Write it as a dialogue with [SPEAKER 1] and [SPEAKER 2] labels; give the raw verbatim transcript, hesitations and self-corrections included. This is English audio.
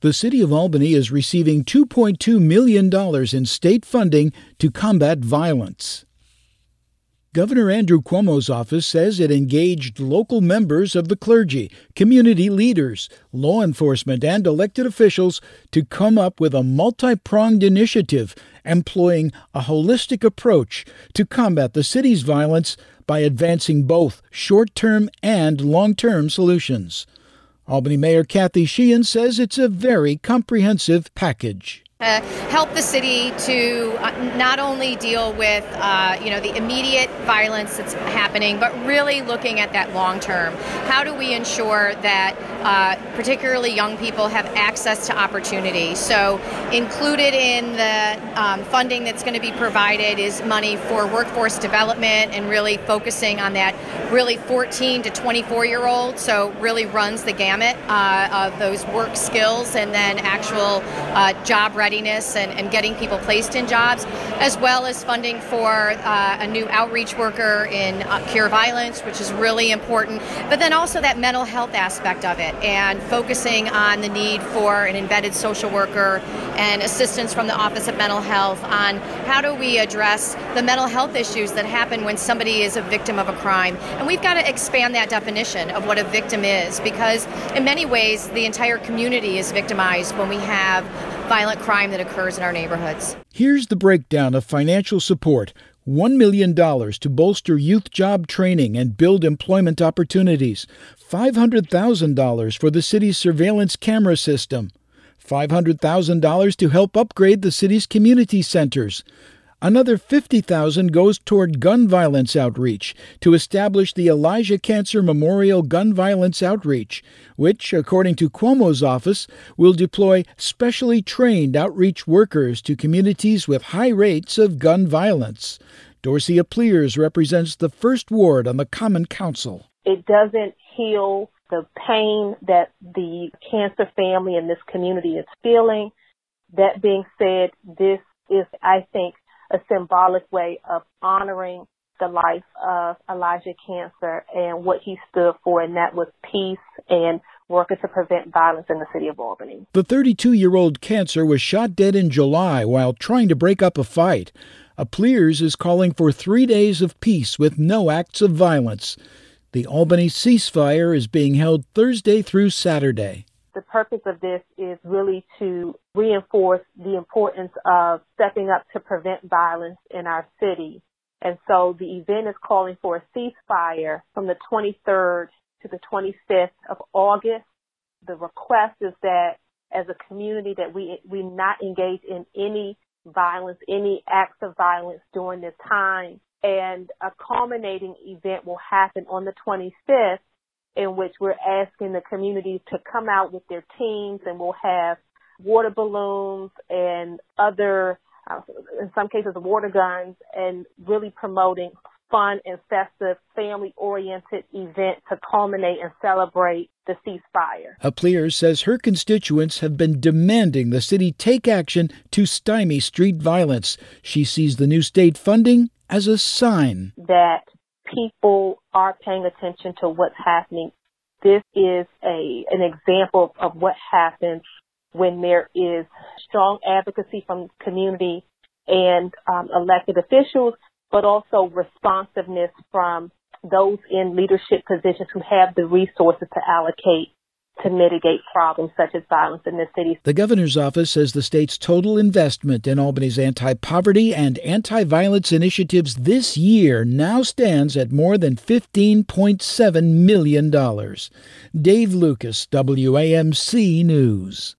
[SPEAKER 1] The City of Albany is receiving two point two million dollars in state funding to combat violence. Governor Andrew Cuomo's office says it engaged local members of the clergy, community leaders, law enforcement, and elected officials to come up with a multi-pronged initiative employing a holistic approach to combat the city's violence by advancing both short-term and long-term solutions. Albany Mayor Kathy Sheehan says it's a very comprehensive package.
[SPEAKER 2] Uh, help the city to uh, not only deal with, uh, you know, the immediate violence that's happening, but really looking at that long term. How do we ensure that uh, particularly young people have access to opportunity? So included in the um, funding that's going to be provided is money for workforce development and really focusing on that really fourteen to twenty-four year old. So really runs the gamut uh, of those work skills and then actual uh, job readiness and, and getting people placed in jobs, as well as funding for uh, a new outreach worker in uh, Cure Violence, which is really important, but then also that mental health aspect of it and focusing on the need for an embedded social worker and assistance from the Office of Mental Health on how do we address the mental health issues that happen when somebody is a victim of a crime. And we've got to expand that definition of what a victim is, because in many ways the entire community is victimized when we have violent crime that occurs in our neighborhoods.
[SPEAKER 1] Here's the breakdown of financial support. one million dollars to bolster youth job training and build employment opportunities. five hundred thousand dollars for the city's surveillance camera system. five hundred thousand dollars to help upgrade the city's community centers. Another fifty thousand dollars goes toward gun violence outreach to establish the Elijah Cancer Memorial Gun Violence Outreach, which, according to Cuomo's office, will deploy specially trained outreach workers to communities with high rates of gun violence. Dorcia Pleers represents the First Ward on the Common Council.
[SPEAKER 3] It doesn't heal the pain that the cancer family in this community is feeling. That being said, this is, I think, a symbolic way of honoring the life of Elijah Cancer and what he stood for, and that was peace and working to prevent violence in the city of Albany.
[SPEAKER 1] The thirty-two-year-old Cancer was shot dead in July while trying to break up a fight. A Pleers is calling for three days of peace with no acts of violence. The Albany ceasefire is being held Thursday through Saturday.
[SPEAKER 3] The purpose of this is really to reinforce the importance of stepping up to prevent violence in our city. And so the event is calling for a ceasefire from the twenty-third to the twenty-fifth of August. The request is that as a community that we we not engage in any violence, any acts of violence during this time. And a culminating event will happen on the twenty-fifth, in which we're asking the community to come out with their teams, and we'll have water balloons and other, uh, in some cases, water guns, and really promoting fun and festive, family-oriented event to culminate and celebrate the ceasefire.
[SPEAKER 1] Pleers says her constituents have been demanding the city take action to stymie street violence. She sees the new state funding as a sign
[SPEAKER 3] that people are paying attention to what's happening. This is a an example of what happens when there is strong advocacy from the community and um, elected officials, but also responsiveness from those in leadership positions who have the resources to allocate to mitigate problems such as violence in the city.
[SPEAKER 1] The governor's office says the state's total investment in Albany's anti-poverty and anti-violence initiatives this year now stands at more than fifteen point seven million dollars. Dave Lucas, W A M C News.